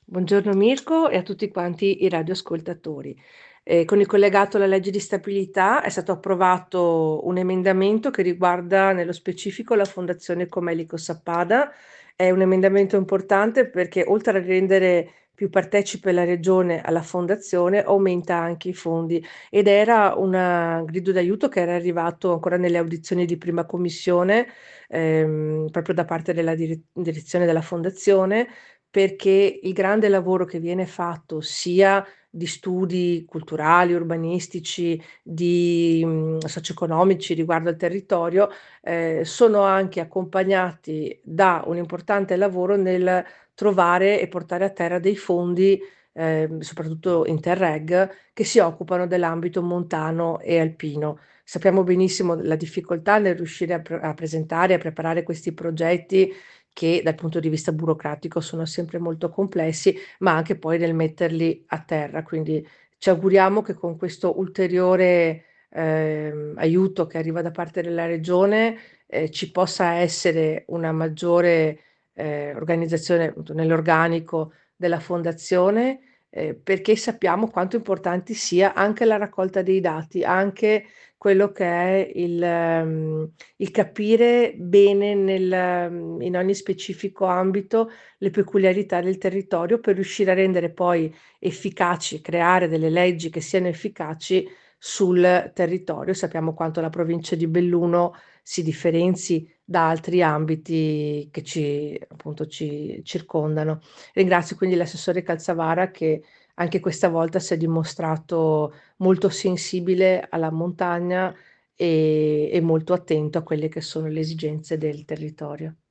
Buongiorno Mirko e a tutti quanti i radioascoltatori. Con il collegato alla legge di stabilità è stato approvato un emendamento che riguarda nello specifico la Fondazione Comelico Sappada. È un emendamento importante perché oltre a rendere più partecipe la regione alla fondazione, aumenta anche i fondi ed era un grido d'aiuto che era arrivato ancora nelle audizioni di prima commissione, proprio da parte della direzione della fondazione, perché il grande lavoro che viene fatto sia di studi culturali, urbanistici, di socio-economici riguardo al territorio, sono anche accompagnati da un importante lavoro nel trovare e portare a terra dei fondi, soprattutto Interreg, che si occupano dell'ambito montano e alpino. Sappiamo benissimo la difficoltà nel riuscire a presentare e a preparare questi progetti che dal punto di vista burocratico sono sempre molto complessi, ma anche poi nel metterli a terra. Quindi ci auguriamo che con questo ulteriore aiuto che arriva da parte della regione ci possa essere una maggiore organizzazione appunto, nell'organico della fondazione, perché sappiamo quanto importante sia anche la raccolta dei dati, anche quello che è il capire bene in ogni specifico ambito le peculiarità del territorio per riuscire a rendere poi efficaci, creare delle leggi che siano efficaci sul territorio. Sappiamo quanto la provincia di Belluno si differenzi da altri ambiti che appunto, ci circondano. Ringrazio quindi l'assessore Calzavara che anche questa volta si è dimostrato molto sensibile alla montagna e molto attento a quelle che sono le esigenze del territorio.